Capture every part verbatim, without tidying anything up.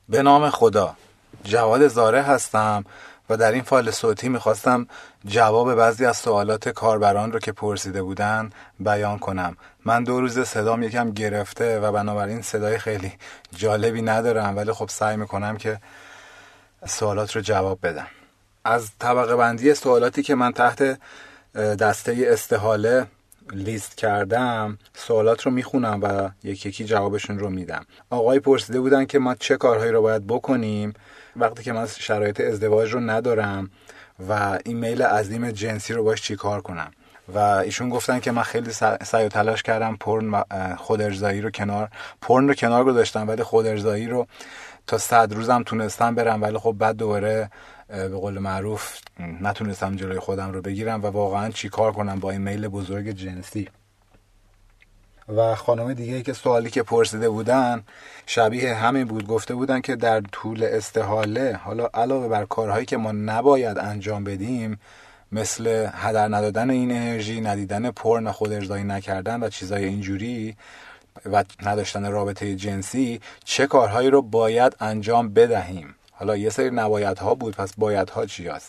به نام خدا، جواد زاره هستم و در این فایل صوتی میخواستم جواب بعضی از سوالات کاربران رو که پرسیده بودن بیان کنم. من دو روز صدام یکم گرفته و بنابراین صدای خیلی جالبی ندارم، ولی خب سعی میکنم که سوالات رو جواب بدم. از طبقه بندی سوالاتی که من تحت دسته استحاله لیست کردم سوالات رو میخونم و یکی یکی جوابشون رو میدم. آقای پرسیده بودن که ما چه کارهایی رو باید بکنیم وقتی که من شرایط ازدواج رو ندارم و ایمیل عظیم جنسی رو باش چی کار کنم. و ایشون گفتن که من خیلی سعی و تلاش کردم پورن خود ارضایی رو کنار پورن رو کنار گذاشتم، ولی خود ارضایی رو تا صد روزم تونستم برم، ولی خب بعد دوباره به قول معروف نتونستم جلوی خودم رو بگیرم و واقعا چی کار کنم با این میل بزرگ جنسی. و خانم دیگه که سوالی که پرسیده بودن شبیه همین بود. گفته بودن که در طول استحاله، حالا علاوه بر کارهایی که ما نباید انجام بدیم مثل هدر ندادن این انرژی، ندیدن پورن، خود ارضایی نکردن و چیزای اینجوری و نداشتن رابطه جنسی، چه کارهایی رو باید انجام بدهیم. حالا یه سری نبایدها بود، پس بایدها چی هست؟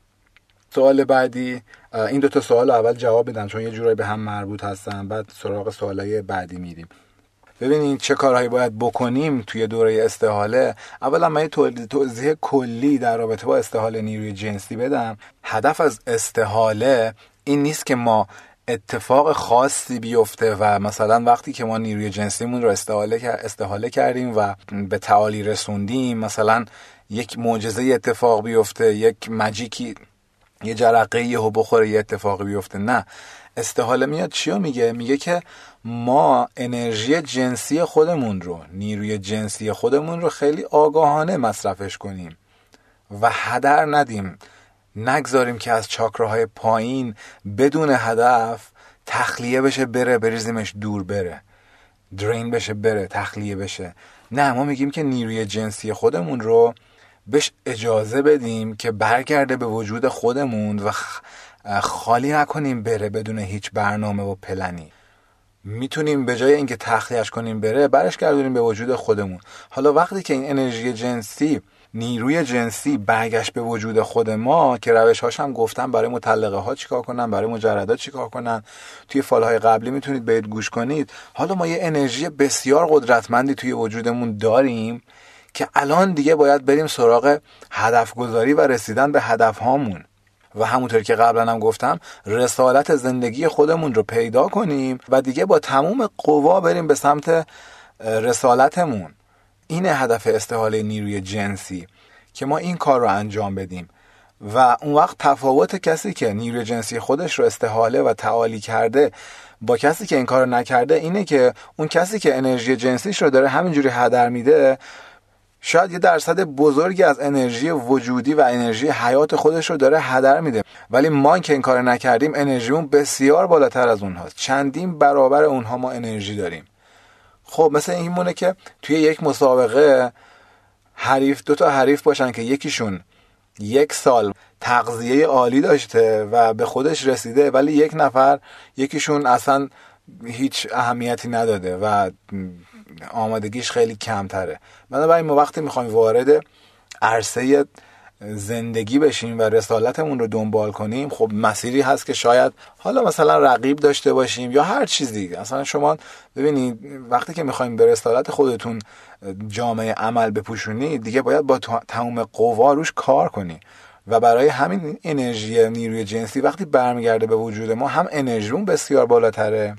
سوال بعدی، این دوتا سوال اول جواب بدم چون یه جورایی به هم مربوط هستن، بعد سراغ سوالای بعدی میریم. ببینین چه کارهایی باید بکنیم توی دوره استحاله. اولا من یه توضیح کلی در رابطه با استحاله نیروی جنسی بدم. هدف از استحاله این نیست که ما اتفاق خاصی بیفته و مثلا وقتی که ما نیروی جنسیمون رو استحاله استحاله کردیم و به تعالی رسوندیم مثلا یک معجزه اتفاق بیفته، یک ماجیکی، یه جرقه یهو بخوره یه اتفاقی بیفته. نه، استحاله میاد چیو میگه؟ میگه که ما انرژی جنسی خودمون رو، نیروی جنسی خودمون رو خیلی آگاهانه مصرفش کنیم و هدر ندیم، نگذاریم که از چاکراهای پایین بدون هدف تخلیه بشه، بره بریزیمش دور، بره درین بشه، بره تخلیه بشه. نه، ما میگیم که نیروی جنسی خودمون رو بهش اجازه بدیم که برگرده به وجود خودمون و خالی نکنیم بره بدون هیچ برنامه و پلنی. میتونیم به جای اینکه تخلیهش کنیم بره، برش گردونیم به وجود خودمون. حالا وقتی که این انرژی جنسی، نیروی جنسی برگشت به وجود خود ما، که روش هاش هم گفتم برای مطلقه ها چیکار کنن، برای مجردات چیکار کنن، توی فایل های قبلی میتونید برید گوش کنید. حالا ما یه انرژی بسیار قدرتمندی توی وجودمون داریم که الان دیگه باید بریم سراغ هدف گذاری و رسیدن به هدف هامون و همونطور که قبلا هم گفتم رسالت زندگی خودمون رو پیدا کنیم و دیگه با تمام قوا بریم به سمت رسالتمون. این هدف استحاله نیروی جنسی، که ما این کار رو انجام بدیم. و اون وقت تفاوت کسی که نیروی جنسی خودش رو استحاله و تعالی کرده با کسی که این کار رو نکرده اینه که اون کسی که انرژی جنسیش رو داره همینجوری هدر میده، شاید یه درصد بزرگی از انرژی وجودی و انرژی حیات خودش رو داره هدر میده، ولی ما که این کار نکردیم انرژیمون بسیار بالاتر از اونهاست، چندین برابر اونها ما انرژی داریم. خب مثل این مونه که توی یک مسابقه حریف دو تا حریف باشن که یکیشون یک سال تغذیه عالی داشته و به خودش رسیده، ولی یک نفر یکیشون اصلا هیچ اهمیتی نداده و آمادگیش خیلی کمتره. بنابراین ما وقتی میخوایم وارد عرصه زندگی بشیم و رسالتمون رو دنبال کنیم، خب مسیری هست که شاید حالا مثلا رقیب داشته باشیم یا هر چیزی. اصلا شما ببینید وقتی که میخوایم به رسالت خودتون جامعه عمل بپوشونید دیگه باید با تمام قوا روش کار کنی و برای همین انرژی نیروی جنسی وقتی برمیگرده به وجود ما، هم انرژیمون بسیار بالاتره،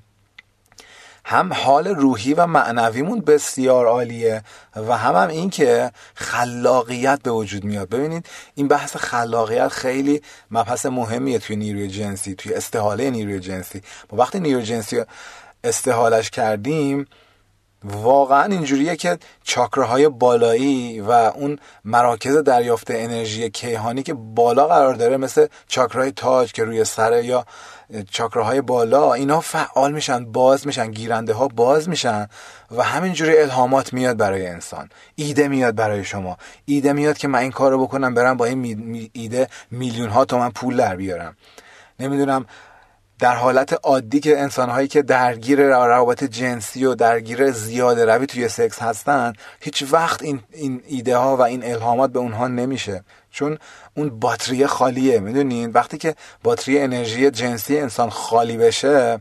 هم حال روحی و معنویمون بسیار عالیه و هم هم این که خلاقیت به وجود میاد. ببینید این بحث خلاقیت خیلی مبحث مهمیه توی نیروی جنسی، توی استحاله نیروی جنسی. ما وقتی نیروی جنسی استحالش کردیم واقعا اینجوریه که چاکراهای بالایی و اون مراکز دریافت انرژی کیهانی که بالا قرار داره، مثل چاکرای تاج که روی سره یا چاکراهای بالا، اینا فعال میشن، باز میشن، گیرنده ها باز میشن و همینجوری الهامات میاد برای انسان، ایده میاد برای شما، ایده میاد که من این کارو بکنم، برم با این می... ایده میلیون ها تومن پول در بیارم، نمیدونم در حالت عادی که انسان‌هایی که درگیر روابط جنسی و درگیر زیاده روی توی سکس هستن، هیچ وقت این این ایده ها و این الهامات به اونها نمیشه، چون اون باتری خالیه. میدونین وقتی که باتری انرژی جنسی انسان خالی بشه،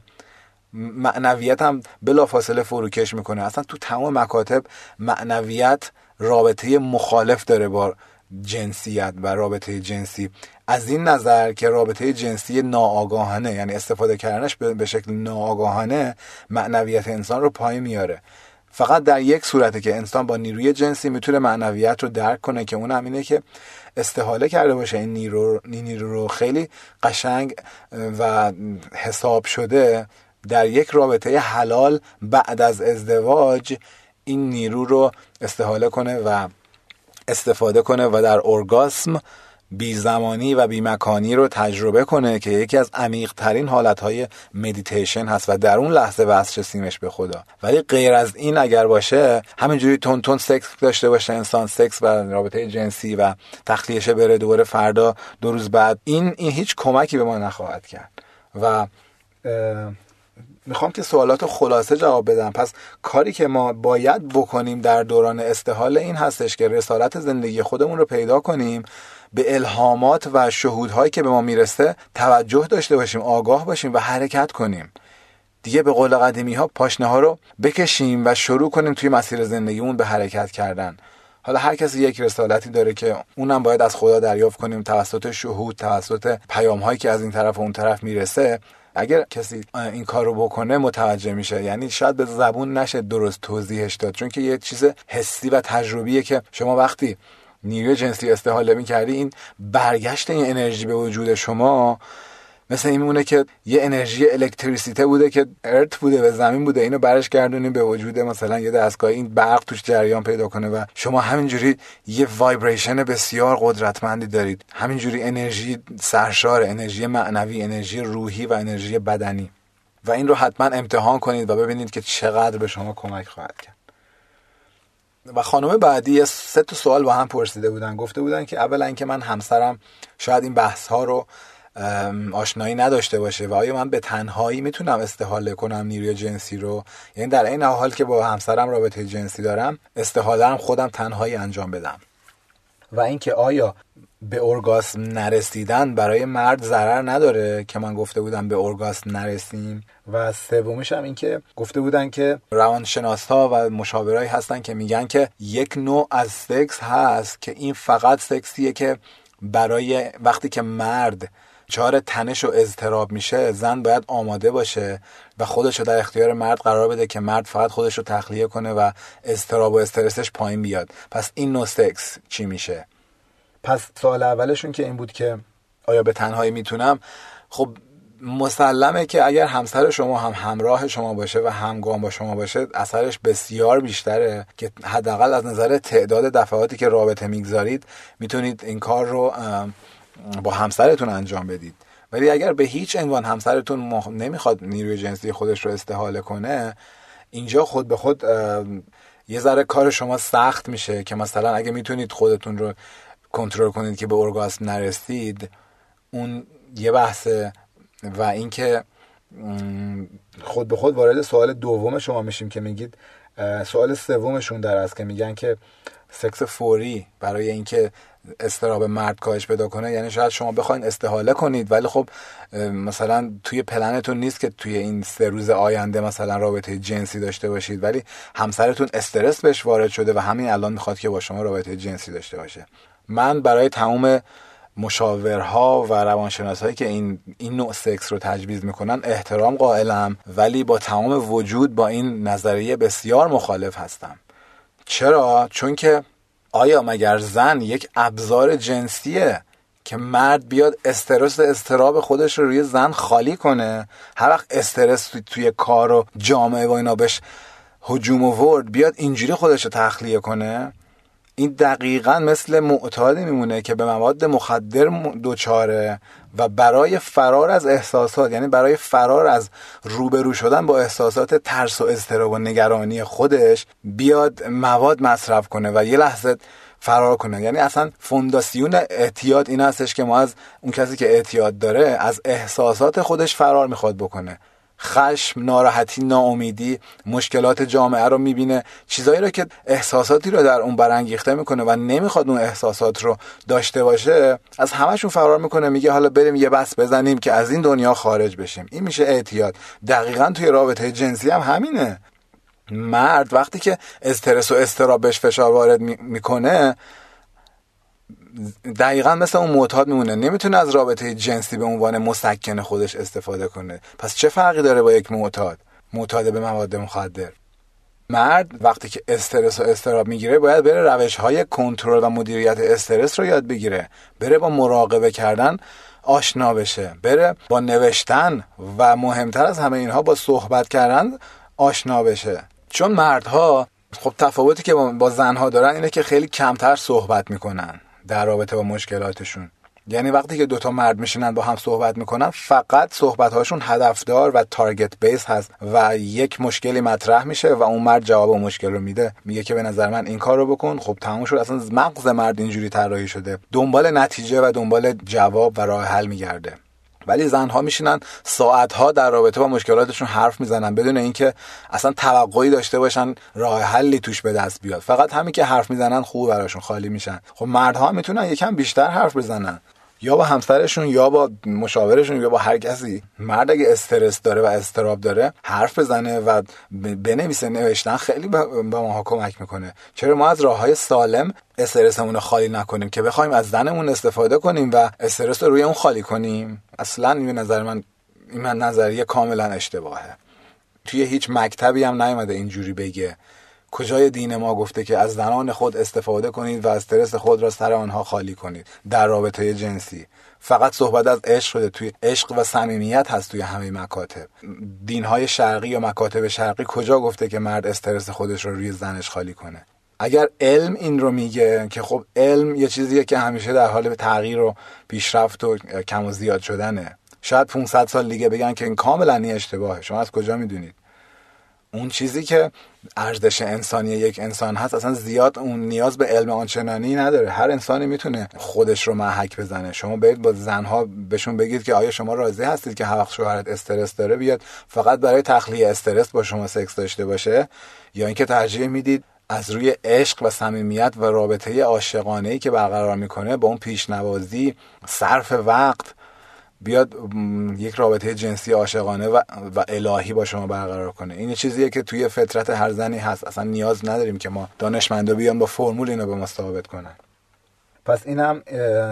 معنویت هم بلافاصله فروکش میکنه. اصلا تو تمام مکاتب معنویت رابطه مخالف داره با جنسیت و رابطه جنسی، از این نظر که رابطه جنسی ناآگاهانه، یعنی استفاده کردنش به شکل ناآگاهانه، معنویت انسان رو پایین میاره. فقط در یک صورته که انسان با نیروی جنسی میتونه معنویت رو درک کنه، که اون هم اینه که استحاله کرده باشه این نیرو, نیرو رو خیلی قشنگ و حساب شده در یک رابطه حلال بعد از ازدواج این نیرو رو استحاله کنه و استفاده کنه و در اورگاسم بی زمانی و بی مکانی رو تجربه کنه، که یکی از عمیق ترین حالتهای مدیتیشن هست و در اون لحظه وصل سیمش به خدا. ولی غیر از این اگر باشه، همینجوری تون تون سکس داشته باشه انسان، سکس و رابطه جنسی و تخلیهش بره دوباره فردا دو روز بعد، این این هیچ کمکی به ما نخواهد کرد. و میخوام که سوالات خلاصه جواب بدم. پس کاری که ما باید بکنیم در دوران استحاله این هستش که رسالت زندگی خودمون رو پیدا کنیم، به الهامات و شهودهایی که به ما میرسه توجه داشته باشیم، آگاه باشیم و حرکت کنیم. دیگه به قول قدیمی ها پاشنه ها رو بکشیم و شروع کنیم توی مسیر زندگیمون به حرکت کردن. حالا هر کسی یک رسالتی داره که اونم باید از خدا دریافت کنیم توسط شهود، توسط پیام هایی که از این طرف و اون طرف میرسه. اگر کسی این کار رو بکنه متوجه میشه، یعنی شاید به زبون نشه درست توضیحش داد، چون که یه چیز حسی و تجربیه که شما وقتی نیروی جنسی استحاله می‌کردی، این برگشت این انرژی به وجود شما مثل این میمونه که یه انرژی الکتریسیته بوده که ارت بوده، به زمین بوده، اینو برش گردونیم به وجود مثلا یه دستگاه، این برق توش جریان پیدا کنه و شما همینجوری یه وایبریشن بسیار قدرتمندی دارید. همینجوری انرژی سرشار، انرژی معنوی، انرژی روحی و انرژی بدنی. و این رو حتما امتحان کنید و ببینید که چقدر به شما کمک خواهد کرد. و خانم بعدی سه تا سوال با هم پرسیده بودن. گفته بودن که اولا اینکه من همسرم شاید این بحث ها رو آشنایی نداشته باشه و آیا من به تنهایی میتونم استحاله کنم نیروی جنسی رو، یعنی در این حال که با همسرم رابطه جنسی دارم استحاله‌ام خودم تنهایی انجام بدم. و اینکه آیا به اورگاسم نرسیدن برای مرد ضرر نداره، که من گفته بودم به اورگاسم نرسیم. و سومیش هم این که گفته بودن که روانشناس‌ها و مشاورایی هستن که میگن که یک نوع از سکس هست که این فقط سکسیه که برای وقتی که مرد چهار تنش و اضطراب میشه، زن باید آماده باشه و خودش رو در اختیار مرد قرار بده که مرد فقط خودش رو تخلیه کنه و اضطراب و استرسش پایین بیاد. پس این نوع سکس چی میشه؟ پس سوال اولشون که این بود که آیا به تنهایی میتونم. خب مسلمه که اگر همسر شما هم همراه شما باشه و همگام با شما باشه، اثرش بسیار بیشتره، که حداقل از نظر تعداد دفعاتی که رابطه میگذارید میتونید این کار رو با همسرتون انجام بدید. ولی اگر به هیچ عنوان همسرتون نمیخواد نیروی جنسی خودش رو استحاله کنه، اینجا خود به خود یه ذره کار شما سخت میشه، که مثلا اگه میتونید خودتون رو کنترل کنید که به اورگاسم نرسید، اون یه بحثه. و اینکه خود به خود وارد سوال دوم شما میشیم که میگید، سوال سومشون در است که میگن که سکس فوری برای اینکه اضطراب مرد کاهش پیدا کنه، یعنی شاید شما بخواید استحاله کنید ولی خب مثلا توی پلنتون نیست که توی این سه روز آینده مثلا رابطه جنسی داشته باشید، ولی همسرتون استرس بهش وارد شده و همین الان میخواد که با شما رابطه جنسی داشته باشه. من برای تمام مشاورها و روانشناسایی که این این نوع سکس رو تجویز میکنن احترام قائلم، ولی با تمام وجود با این نظریه بسیار مخالف هستم. چرا؟ چون که آیا مگر زن یک ابزار جنسیه که مرد بیاد استرس اضطراب خودش رو روی زن خالی کنه؟ هر وقت استرس توی, توی کار و جامعه و اینا بهش هجوم آورد بیاد اینجوری خودش رو تخلیه کنه؟ این دقیقاً مثل معتادی میمونه که به مواد مخدر دوچاره و برای فرار از احساسات، یعنی برای فرار از روبرو شدن با احساسات ترس و اضطراب و نگرانی خودش بیاد مواد مصرف کنه و یه لحظه فرار کنه. یعنی اصلا فونداسیون اعتیاد این هستش که ما از اون کسی که اعتیاد داره از احساسات خودش فرار میخواد بکنه. خشم، ناراحتی، ناامیدی، مشکلات جامعه رو میبینه، چیزایی رو که احساساتی رو در اون برانگیخته میکنه و نمیخواد اون احساسات رو داشته باشه، از همشون فرار میکنه. میگه حالا بریم یه بس بزنیم که از این دنیا خارج بشیم. این میشه اعتیاد. دقیقاً توی رابطه جنسی هم همینه. مرد وقتی که استرس و اضطراب بهش فشار وارد میکنه، دقیقاً مثل اون معتاد میمونه، نمیتونه از رابطه جنسی به عنوان مسکن خودش استفاده کنه. پس چه فرقی داره با یک معتاد معتاد به مواد مخدر؟ مرد وقتی که استرس و اضطراب میگیره باید بره روش‌های کنترل و مدیریت استرس رو یاد بگیره، بره با مراقبه کردن آشنا بشه، بره با نوشتن و مهمتر از همه اینها با صحبت کردن آشنا بشه. چون مردها خب تفاوتی که با زنها دارن اینه که خیلی کمتر صحبت میکنن در رابطه با مشکلاتشون. یعنی وقتی که دوتا مرد میشینن با هم صحبت میکنن، فقط صحبتهاشون هدفدار و تارگت بیس هست و یک مشکلی مطرح میشه و اون مرد جواب اون مشکل رو میده، میگه که به نظر من این کار رو بکن. خب تموم شد. اصلا مغز مرد اینجوری طراحی شده، دنبال نتیجه و دنبال جواب و راه حل میگرده. ولی زنها میشینن ساعتها در رابطه با مشکلاتشون حرف میزنن بدون اینکه اصلا توقعی داشته باشن راه حلی توش به دست بیاد. فقط همین که حرف میزنن خوب براشون خالی میشن. خب مردها میتونن یکم بیشتر حرف بزنن، یا با همسرشون یا با مشاورشون یا با هر کسی. مرد اگه استرس داره و اضطراب داره حرف بزنه و بنویسه. نوشتن خیلی به ما کمک میکنه. چرا ما از راههای سالم استرسمون رو خالی نکنیم که بخوایم از زنمون استفاده کنیم و استرس رو روی اون خالی کنیم؟ اصلا این نظر من این من نظریه کاملا اشتباهه. توی هیچ مکتبی هم نیومده اینجوری بگه. کجای دین ما گفته که از زنان خود استفاده کنید و استرس خود را سر آنها خالی کنید در رابطه جنسی؟ فقط صحبت از عشق شده. توی عشق و صمیمیت هست توی همه مکاتب. دینهای شرقی یا مکاتب شرقی کجا گفته که مرد استرس خودش رو روی زنش خالی کنه؟ اگر علم این رو میگه که خب علم یه چیزیه که همیشه در حال تغییر و پیشرفت و کم و زیاد شدنه، شاید پانصد سال دیگه بگن که این کاملا نی اشتباهه. شما از کجا میدونید؟ اون چیزی که ارزش انسانی یک انسان هست اصلا زیاد اون نیاز به علم آنچنانی نداره. هر انسانی میتونه خودش رو محک بزنه. شما برید با زنها بهشون بگید که آیا شما راضی هستید که هر وقت شوهرت استرس داره بیاد فقط برای تخلیه استرس با شما سکس داشته باشه، یا اینکه ترجیح میدید از روی عشق و صمیمیت و رابطه عاشقانه‌ای که برقرار میکنه با اون پیشنوازی، صرف وقت، بیاد یک رابطه جنسی عاشقانه و, و الهی با شما برقرار کنه؟ این چیزیه که توی فطرت هر زنی هست. اصلا نیاز نداریم که ما دانشمندا بیان با فرمول اینو به ما ثابت کنن. پس اینم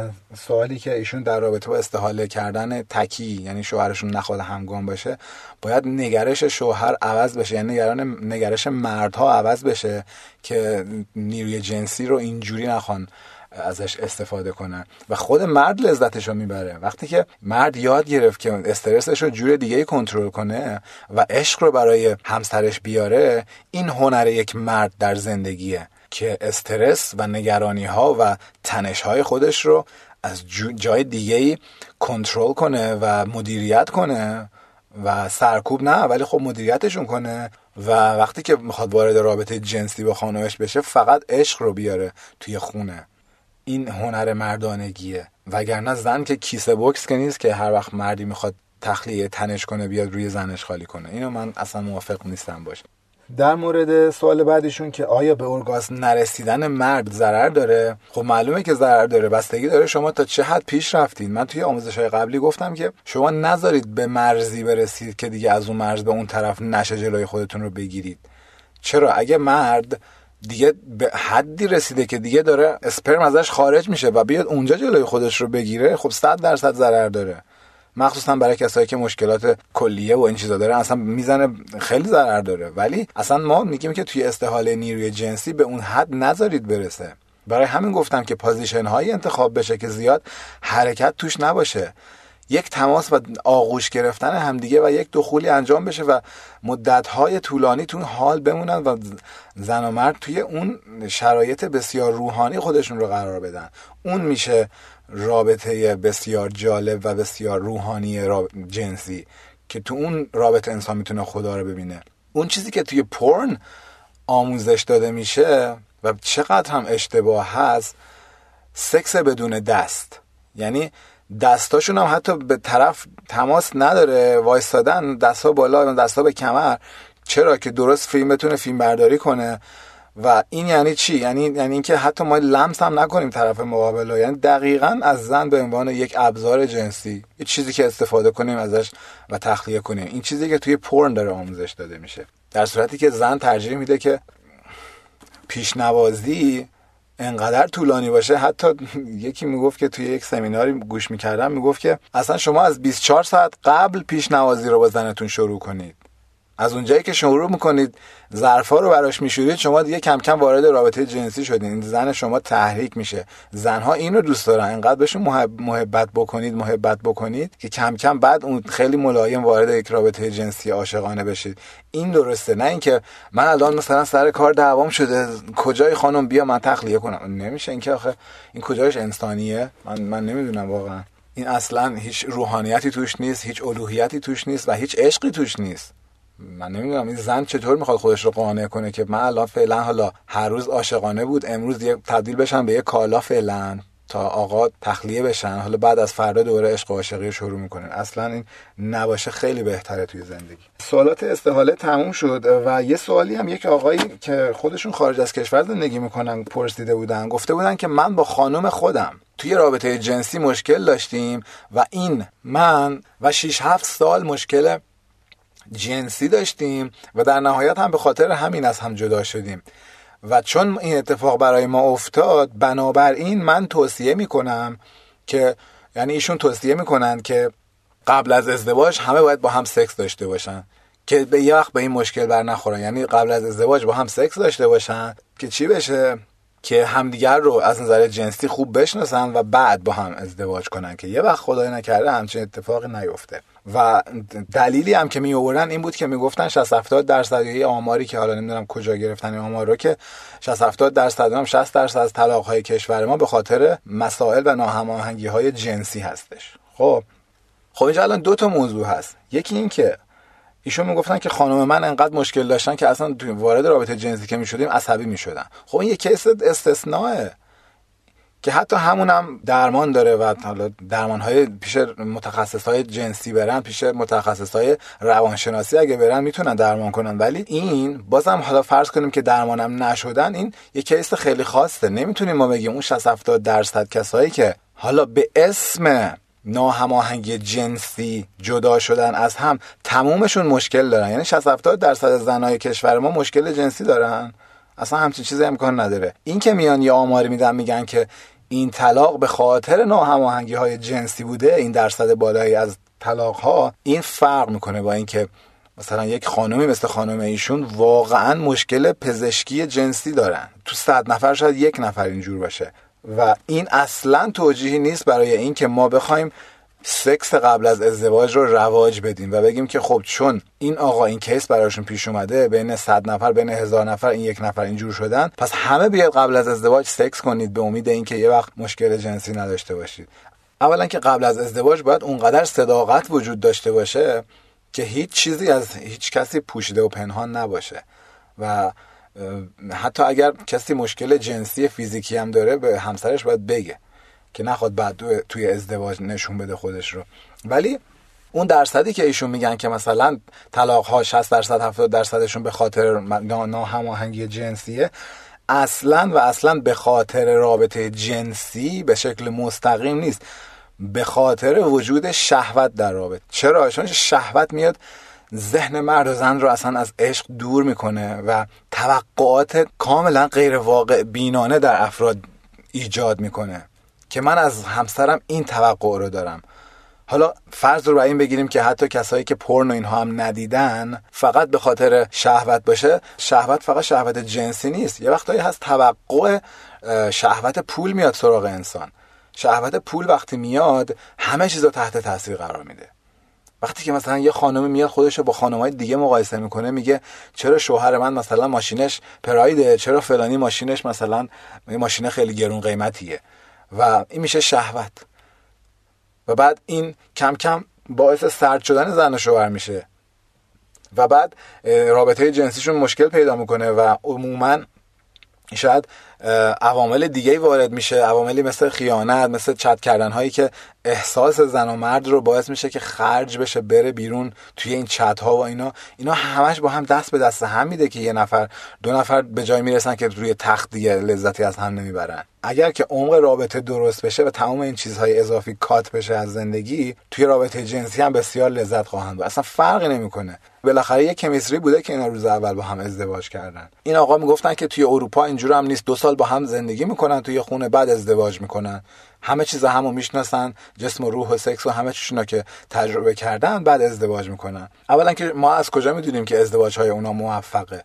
سوالی که ایشون در رابطه با استحاله کردن تکی، یعنی شوهرشون نخواد همگام باشه، باید نگرش شوهر عوض بشه، یعنی نگران نگرش مردها عوض بشه که نیروی جنسی رو اینجوری نخوان ازش استفاده کنن و خود مرد لذتشو میبره. وقتی که مرد یاد گرفت که استرسش رو جور دیگه کنترل کنه و عشق رو برای همسرش بیاره، این هنر یک مرد در زندگیه که استرس و نگرانی ها و تنش های خودش رو از جای دیگه کنترل کنه و مدیریت کنه و سرکوب نه ولی خب مدیریتشون کنه و وقتی که میخواد وارد رابطه جنسی با خانومش بشه فقط عشق رو بیاره توی خونه. این هنر مردانگیه. وگرنه زن که کیسه بوکس که نیست که هر وقت مردی میخواد تخلیه تنش کنه بیاد روی زنش خالی کنه. اینو من اصلا موافق نیستم باشه. در مورد سوال بعدیشون که آیا به ارگاسم نرسیدن مرد ضرر داره؟ خب معلومه که ضرر داره. بستگی داره شما تا چه حد پیش رفتید. من توی آموزش‌های قبلی گفتم که شما نذارید به مرزی برسید که دیگه از اون مرز به اون طرف نشه جلوی خودتون رو بگیرید. چرا؟ اگه مرد دیگه به حدی رسیده که دیگه داره اسپرم ازش خارج میشه و بیاد اونجا جلوی خودش رو بگیره، خب صد درصد ضرر داره. مخصوصا برای کسایی که مشکلات کلیه و این چیزا داره اصلا میزنه، خیلی ضرر داره. ولی اصلا ما میگیم که توی استحاله نیروی جنسی به اون حد نذارید برسه. برای همین گفتم که پوزیشن هایی انتخاب بشه که زیاد حرکت توش نباشه. یک تماس و آغوش گرفتن همدیگه و یک دخولی انجام بشه و مدت‌های طولانی تو حال بمونن و زن و مرد توی اون شرایط بسیار روحانی خودشون رو قرار بدن. اون میشه رابطه بسیار جالب و بسیار روحانی جنسی که تو اون رابطه انسان میتونه خدا رو ببینه. اون چیزی که توی پورن آموزش داده میشه و چقدر هم اشتباه هست، سکس بدون دست. یعنی دستاشون هم حتی به طرف تماس نداره، وایستادن دستا بالا دستا به کمر. چرا؟ که درست فیلم بتونه فیلم برداری کنه. و این یعنی چی؟ یعنی یعنی اینکه حتی ما لمس هم نکنیم طرف مقابل رو. یعنی دقیقاً از زن به عنوان یک ابزار جنسی، یه چیزی که استفاده کنیم ازش و تخلیه کنیم. این چیزی که توی پورن داره آموزش داده میشه، در صورتی که زن ترجیح میده که پیشنوازی انقدر طولانی باشه. حتی یکی میگفت که توی یک سمیناری گوش میکردم، میگفت که اصلا شما از بیست و چهار ساعت قبل پیشنوازی رو با زنتون شروع کنید. از اونجایی که شروع میکنید ظرفا رو براش میشورید، شما دیگه کم کم وارد رابطه جنسی شدین. این زن شما تحریک میشه. زنها اینو دوست دارن، انقدر بهشون محب... محبت بکنید محبت بکنید که کم کم بعد اون خیلی ملایم وارد یک رابطه جنسی عاشقانه بشید. این درسته، نه اینکه من الان مثلا سر کار دعوام شده، کجای خانم بیا من تخلیه کنم. نمیشه. این که آخه این کجایش انسانیه؟ من من نمیدونم واقعا. این اصلا هیچ روحانیتی توش نیست، هیچ الوهیتی توش نیست و هیچ عشقی توش نیست. من نمیدونم این زن چطور میخواد خودش رو قانع کنه که من الان فعلا حالا هر روز عاشقانه بود، امروز یه تبدیل بشن به یه کالا فعلا تا آقا تخلیه بشن، حالا بعد از فردا دوباره عشق و عاشقی رو شروع میکنن. اصلا این نباشه، خیلی بهتره توی زندگی. سوالات استحاله تموم شد و یه سوالی هم یک آقایی که خودشون خارج از کشور زندگی میکنن پرسیده بودن. گفته بودن که من با خانم خودم توی رابطه جنسی مشکل داشتیم و این من و شش هفت سال مشکل جنسی داشتیم و در نهایت هم به خاطر همین از هم جدا شدیم و چون این اتفاق برای ما افتاد، بنابراین من توصیه میکنم که، یعنی ایشون توصیه میکنن که قبل از ازدواج همه باید با هم سکس داشته باشن که به یه وقت به این مشکل بر نخورن. یعنی قبل از ازدواج با هم سکس داشته باشن که چی بشه؟ که همدیگر رو از نظر جنسی خوب بشناسن و بعد با هم ازدواج کنن که یه وقت خدای نکرده همچین اتفاقی نیفته. و دلیلی هم که می آوردن این بود که میگفتن شصت هفتاد درصد یه آماری که حالا نمیدونم کجا گرفتن این آمار رو، که شصت هفتاد درصد هم شصت درصد از طلاق‌های کشور ما به خاطر مسائل و ناهماهنگی‌های جنسی هستش. خب خب اینجا الان دو تا موضوع هست. یکی این که ایشون میگفتن که خانم من انقدر مشکل داشتن که اصلا وارد رابطه جنسی که میشدیم عصبی میشدن. خب این یه کیس استثنائه که حتی همونم درمان داره و حالا درمان‌های پیش متخصص‌های جنسی برن، پیش متخصص‌های روانشناسی اگه برن میتونن درمان کنن. ولی این بازم حالا فرض کنیم که درمانم نشدن، این یه کیس خیلی خاصه. نمیتونیم ما بگیم اون شصت هفتاد درصد کسایی که حالا به اسم ناهماهنگی جنسی جدا شدن از هم تمومشون مشکل دارن. یعنی شصت هفتاد درصد زنای کشور ما مشکل جنسی دارن. اصلا همچین چیزی امکان نداره. این که میان یه آماری میدن میگن که این طلاق به خاطر ناهماهنگی های جنسی بوده، این درصد بالایی از طلاق ها، این فرق میکنه با اینکه مثلا یک خانومی مثل خانم ایشون واقعا مشکل پزشکی جنسی دارن. تو صد نفر شاید یک نفر اینجور باشه و این اصلا توجیهی نیست برای این که ما بخوایم سکس قبل از ازدواج رو رواج بدیم و بگیم که خب چون این آقا این کیس براشون پیش اومده، بین صد نفر بین هزار نفر این یک نفر اینجور شدن، پس همه بیاد قبل از ازدواج سکس کنید به امید اینکه یه وقت مشکل جنسی نداشته باشید. اولا که قبل از ازدواج باید اونقدر صداقت وجود داشته باشه که هیچ چیزی از هیچ کسی پوشیده و پنهان نباشه و حتی اگر کسی مشکل جنسی فیزیکی هم داره به همسرش باید بگه که نخواد بعد توی ازدواج نشون بده خودش رو. ولی اون درصدی که ایشون میگن که مثلا طلاق ها شصت درصد هفتاد درصدشون به خاطر ناهماهنگی جنسیه، اصلا و اصلا به خاطر رابطه جنسی به شکل مستقیم نیست، به خاطر وجود شهوت در رابطه. چرا؟ چون شهوت میاد ذهن مرد و زن رو اصلا از عشق دور میکنه و توقعات کاملا غیر واقع بینانه در افراد ایجاد میکنه که من از همسرم این توقع رو دارم. حالا فرض رو بر این بگیریم که حتی کسایی که پورن و اینها هم ندیدن، فقط به خاطر شهوت باشه. شهوت فقط شهوت جنسی نیست، یه وقتایی هست توقع شهوت پول میاد سراغ انسان. شهوت پول وقتی میاد همه چیزو تحت تاثیر قرار میده. وقتی که مثلا یه خانم میاد خودشو با خانمای دیگه مقایسه میکنه، میگه چرا شوهر من مثلا ماشینش پرایده، چرا فلانی ماشینش مثلا ماشین خیلی گرون قیمتیه، و این میشه شهوت. و بعد این کم کم باعث سرد شدن زن و شوهر میشه و بعد رابطه جنسیشون مشکل پیدا میکنه و عموما شاید عوامل دیگه وارد میشه، عواملی مثل خیانت، مثل چت کردن هایی که احساس زن و مرد رو باعث میشه که خرج بشه، بره بیرون توی این چت ها و اینا اینا همش با هم دست به دست هم میده که یه نفر دو نفر به جای میرسن که روی تخت دیگه لذتی از هم نمیبرن. اگر که عمق رابطه درست بشه و تمام این چیزهای اضافی کات بشه از زندگی، توی رابطه جنسی هم بسیار لذت خواهند بود. اصلا فرقی نمیکنه. بالاخره یه کمیستری بوده که اینا روز اول با هم ازدواج کردن. این آقا میگفتن که توی اروپا اینجوری هم نیست، دو سال با هم زندگی میکنن توی خونه، بعد ازدواج میکنن، همه چیز همو میشناسن، جسم و روح و سکس و همه چیزو که تجربه کردن، بعد ازدواج میکنن. اولا که ما از کجا میدونیم که ازدواجهای اونا موفقه؟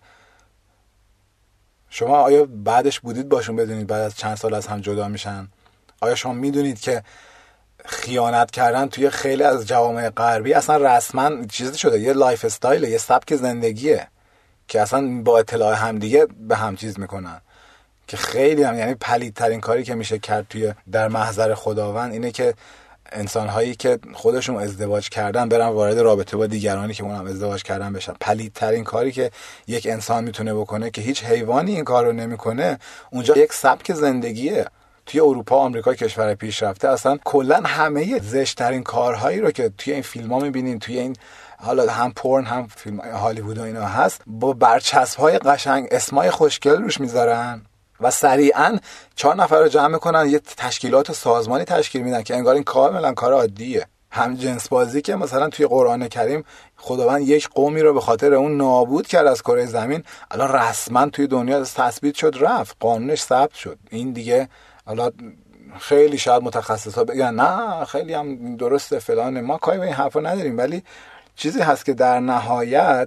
شما آیا بعدش بودید باشون بدونید بعد از چند سال از هم جدا میشن؟ آیا شما میدونید که خیانت کردن توی خیلی از جوامع غربی اصلا رسما چیزی شده، یه لایف استایل، یه سبک زندگیه که اصلا با اطلاع همدیگه به هم چیز میکنن، که خیلی هم یعنی پلیدترین کاری که میشه کرد توی در محضر خداوند اینه که انسان‌هایی که خودشون ازدواج کردن برن وارد رابطه با دیگرانی که اونم ازدواج کردن بشن. پلیدترین کاری که یک انسان میتونه بکنه که هیچ حیوانی این کارو نمیکنه. اونجا یک سبک زندگیه. توی اروپا، آمریکا، کشور پیشرفته اصلا کلا همه زشت‌ترین کارهایی رو که توی این فیلم‌ها می‌بینین، توی این حالا هم پورن هم فیلم هالیوود و اینا هست، با برچسب‌های قشنگ اسمای خوشگل روش میذارن و سریعا چهار نفر رو جمع میکنن، یه تشکیلات و سازمانی تشکیل میدن که انگار این کاملا کار عادیه. هم جنس بازی که مثلا توی قرآن کریم خداوند یک قومی رو به خاطر اون نابود کرد از کره زمین، الان رسما توی دنیا تثبیت شد، رفت، قانونش ثبت شد. این دیگه حالا خیلی شاید متخصصا بگن نه خیلی هم درسته فلان، ما کاری به این حرفا نداریم، ولی چیزی هست که در نهایت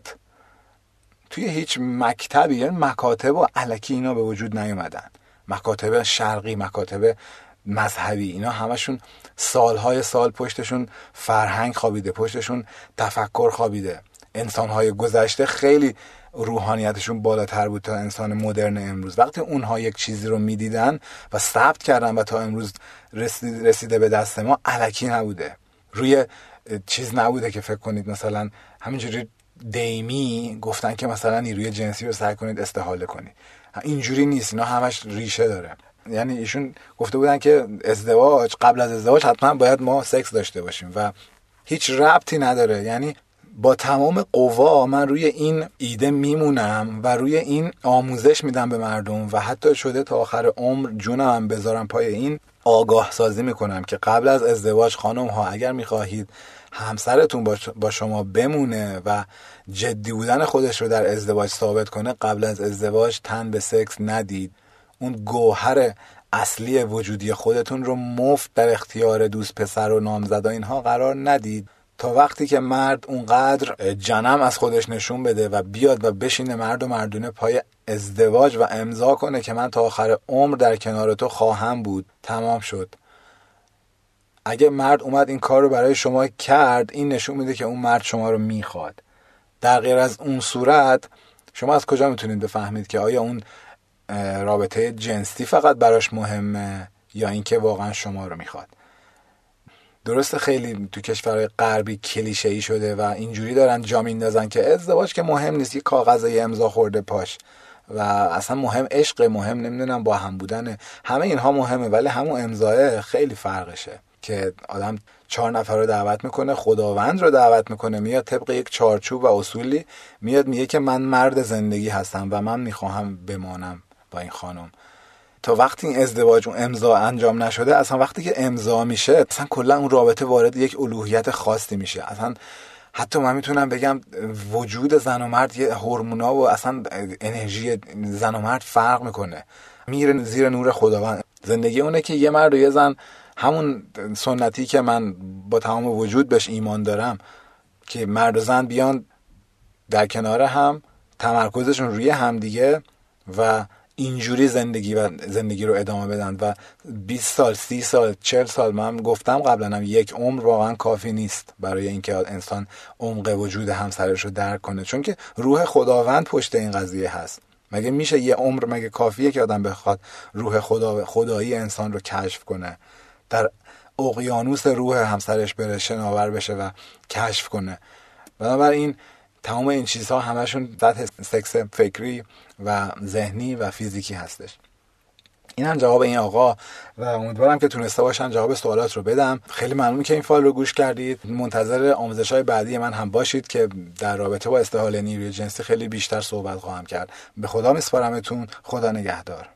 توی هیچ مکتبی، یعنی مکاتب و الکی اینا به وجود نیومدن. مکاتب شرقی، مکاتب مذهبی، اینا همشون سالهای سال پشتشون فرهنگ خوابیده، پشتشون تفکر خوابیده. انسانهای گذشته خیلی روحانیتشون بالاتر بود تا انسان مدرن امروز. وقتی اونها یک چیزی رو میدیدن و ثبت کردن و تا امروز رسیده به دست ما، الکی نبوده، روی چیز نبوده که فکر کنید مثلا همینجوری دیمی گفتن که مثلا نیروی جنسی رو سعی کنید استحاله کنید. اینجوری نیست، اینا همش ریشه داره. یعنی ایشون گفته بودن که ازدواج، قبل از ازدواج حتما باید ما سکس داشته باشیم و هیچ ربطی نداره. یعنی با تمام قوا من روی این ایده میمونم و روی این آموزش میدم به مردم و حتی شده تا آخر عمر جونم بذارم پای این، آگاه سازی میکنم که قبل از ازدواج خانم ها اگر میخواهید همسرتون با شما بمونه و جدی بودن خودش رو در ازدواج ثابت کنه، قبل از ازدواج تن به سکس ندید. اون گوهر اصلی وجودی خودتون رو مفت در اختیار دوست پسر و نامزدا اینها قرار ندید تا وقتی که مرد اونقدر جنم از خودش نشون بده و بیاد و بشینه مرد و مردونه پای ازدواج و امضا کنه که من تا آخر عمر در کنار تو خواهم بود. تمام شد. اگه مرد اومد این کار رو برای شما کرد، این نشون میده که اون مرد شما رو میخواد. در غیر از اون صورت شما از کجا میتونید بفهمید که آیا اون رابطه جنسی فقط براش مهمه یا اینکه واقعا شما رو میخواد؟ درسته خیلی تو کشورهای غربی کلیشه‌ای شده و اینجوری دارن جا میندازن که ازدواج که مهم نیست، یه کاغذی امضا خورده پاش و اصلا مهم عشق، مهم نمیدونم با هم بودنه، همه اینها مهمه، ولی همون امضاه خیلی فرقشه که آدم چهار نفر رو دعوت میکنه، خداوند رو دعوت میکنه، میاد طبق یک چارچوب و اصولی میاد میگه که من مرد زندگی هستم و من میخواهم بمانم با این خانم. تا وقتی این ازدواج اون امضا انجام نشده، اصلا وقتی که امضا میشه اصلا کلا اون رابطه وارد یک الوهیت خاصی میشه. اصلا حتی من میتونم بگم وجود زن و مرد، یه هورمونا و اصلا انرژی زن و مرد فرق میکنه، میره زیر نور خداوند. زندگی اونه که یه مرد و یه زن، همون سنتی که من با تمام وجود بهش ایمان دارم، که مرد و زن بیان در کنار هم، تمرکزشون روی هم دیگه و اینجوری زندگی و زندگی رو ادامه بدن و بیست سال، سی سال، چهل سال، من گفتم قبلا هم یک عمر واقعا کافی نیست برای اینکه انسان عمق وجود همسرش رو درک کنه، چون که روح خداوند پشت این قضیه هست. مگه میشه یه عمر، مگه کافیه که آدم بخواد روح خدا خدایی انسان رو کشف کنه، در اقیانوس روح همسرش بره شناور بشه و کشف کنه؟ بنابراین تمام این چیزها همشون سطح سکس فکری و ذهنی و فیزیکی هستش. این هم جواب این آقا و امیدوارم که تونسته باشم جواب سوالات رو بدم. خیلی ممنون که این فایل رو گوش کردید. منتظر آموزش‌های بعدی من هم باشید که در رابطه با استحاله نیروی جنسی خیلی بیشتر صحبت خواهم کرد. به خدا میسپارمتون. خدا نگهدار.